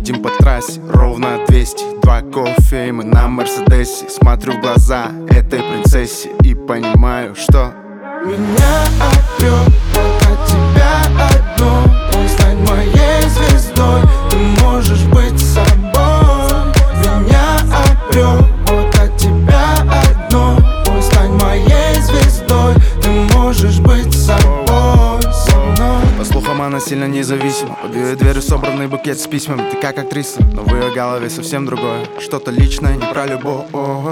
едем по трассе ровно 200. 2 кофе и мы на Мерседесе. Смотрю в глаза этой принцессе и понимаю, что меня опрёт от тебя одно. Стань моей звездой, ты можешь быть собой. Меня опрёт от тебя одно. Стань моей звездой, ты можешь быть собой, со мной. По слухам, она сильно независима. Под ее дверью собранный букет с письмами. Ты как актриса, но в ее голове совсем другое. Что-то личное, не про любовь.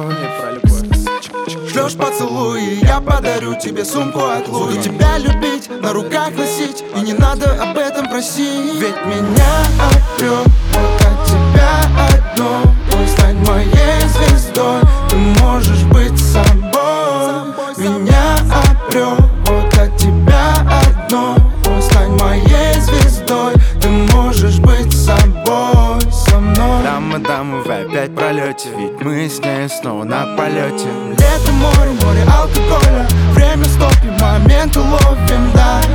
Ждешь поцелуй, я подарю тебе сумку от Луи. Буду тебя любить, на руках носить, и не надо об этом просить. Ведь меня опрёт от тебя одно. Стань моей звездой, ты можешь быть собой. Меня опрёт от тебя одно. Стань моей звездой, ты можешь быть собой, со мной. Дамы, вы опять в пролете, ведь мы с ней снова на полете. Лето, море, море алкоголя. Время стоп и момент уловим, да.